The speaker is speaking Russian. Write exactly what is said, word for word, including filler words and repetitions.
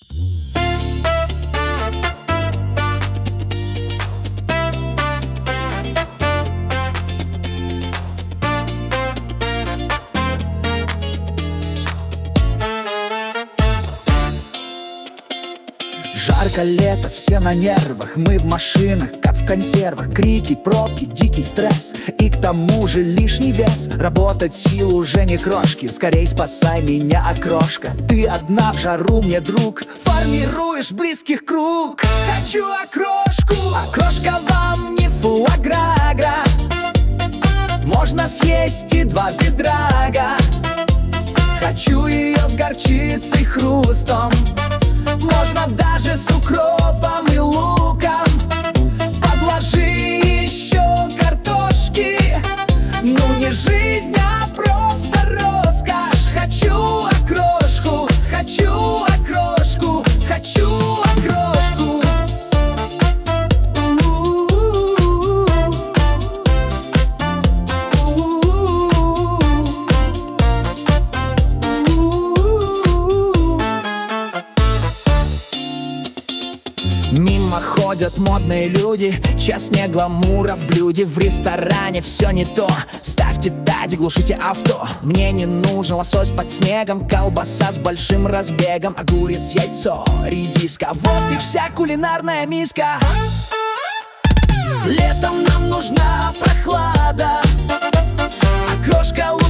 Жарко лето, все на нервах, мы в машинах, как в консервах. Крики, пробки, дикий стресс, и к тому же лишний вес. Работать сил уже не крошки, скорей спасай меня, окрошка. Ты одна в жару мне друг, формируешь близких круг. Хочу окрошку, окрошка вам не фуаграга. Можно съесть и два ведрага. Хочу ее с горчицей, хрустом, можно даже с укропом и луком. Подложи еще картошки. Ну не жизнь, а просто роскошь. Хочу окрошку, хочу окрошку, хочу окрошку. Мимо ходят модные люди, час не гламура в блюде. В ресторане все не то, ставьте тазик, глушите авто. Мне не нужен лосось под снегом, колбаса с большим разбегом, огурец, яйцо, редиска. Вот и вся кулинарная миска. Летом нам нужна прохлада, окрошка